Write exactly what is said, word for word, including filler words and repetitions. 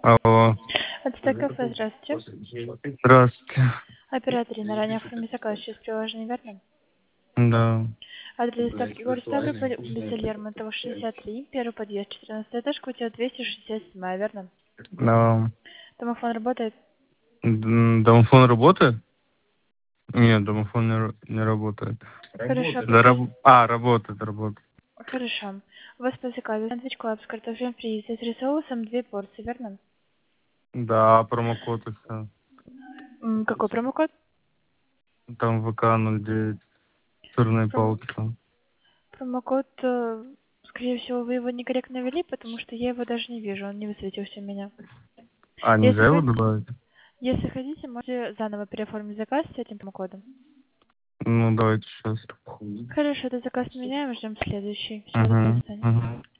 Алло. Отстой кафе, здравствуйте. Здравствуйте. Оператор на ранее оформить заказ через приложение, верно? Да. Адрес доставки город Ставрополь, улица Лермонтова, шестьдесят три, первый подъезд, четырнадцатый этаж, квартира двести шестьдесят семь, верно? Да. Домофон работает? М, Домофон работает? Нет, домофон не, ра- не работает. Хорошо, Да, подскажите. раб- А, работает, работает. Хорошо. У вас по заказу сэндвич клаб с картофелем фри с соусом, две порции, верно? Да, промокод и все. М, Какой промокод? Там ВК ноль девять. Сырные Пром- палки там. Промокод, э, скорее всего, вы его некорректно ввели, потому что я его даже не вижу, он не высветился у меня. А, Если нельзя его хотите, добавить? если хотите, можете заново переоформить заказ с этим промокодом. Ну, давайте сейчас. Хорошо, этот заказ меняем, ждем следующий. Все, до Угу. свидания. Угу.